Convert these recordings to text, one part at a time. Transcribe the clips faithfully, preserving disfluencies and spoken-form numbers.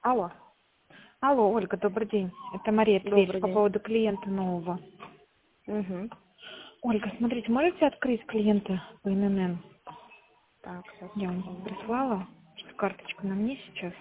Алло, Алло, Ольга, добрый день. Это Мария Тверь добрый по день. поводу клиента нового. Угу. Ольга, смотрите, можете открыть клиента по эн эн эн? Так, сейчас Я вам секунду. прислала, что карточка на мне сейчас.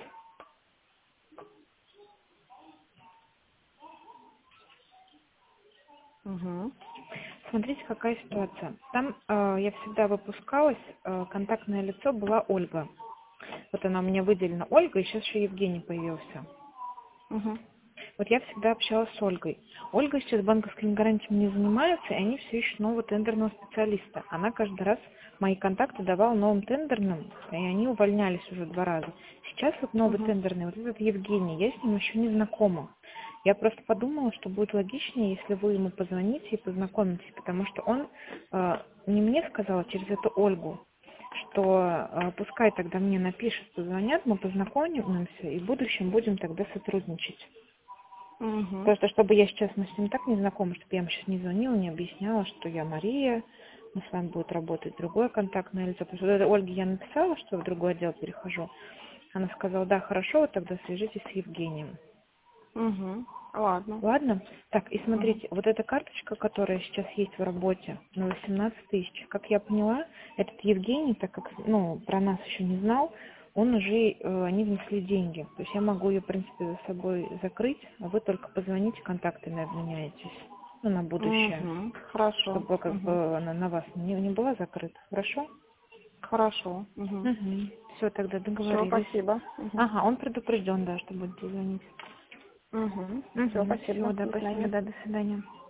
Угу. Смотрите, какая ситуация. Там э, я всегда выпускалась, э, контактное лицо была Ольга. Вот она у меня выделена Ольга, и сейчас еще Евгений появился. Угу. Вот я всегда общалась с Ольгой. Ольга сейчас банковскими гарантиями не занимается, и они все ищут нового тендерного специалиста. Она каждый раз мои контакты давала новым тендерным, и они увольнялись уже два раза. Сейчас вот новый Угу. тендерный, вот этот Евгений, я с ним еще не знакома. Я просто подумала, что будет логичнее, если вы ему позвоните и познакомитесь, потому что он э, не мне сказал, а через эту Ольгу, что э, пускай тогда мне напишет, позвонят, мы познакомимся и в будущем будем тогда сотрудничать. Угу. Просто чтобы я сейчас мы с ним так не знакома, чтобы я ему сейчас не звонила, не объясняла, что я Мария, мы с вами будет работать другое контактное лицо. Потому что вот это Ольге я написала, что в другой отдел перехожу. Она сказала, да, хорошо, вот тогда свяжитесь с Евгением. Угу. Ладно. Ладно? Так, и Угу. смотрите, вот эта карточка, которая сейчас есть в работе, на восемнадцать тысяч, как я поняла, этот Евгений, так как, ну, про нас еще не знал, он уже, э, они внесли деньги. То есть я могу ее, в принципе, за собой закрыть, а вы только позвоните, контактами обменяетесь, ну, на будущее, Угу. Хорошо. чтобы как Угу. бы она на вас не, не была закрыта. Хорошо? Хорошо. Угу. Угу. Все, тогда Все, договорились. спасибо. Угу. Ага, он предупрежден, да, что будете звонить. Угу. Все, Угу. Все, спасибо. да, До спасибо, свидания. да, до свидания.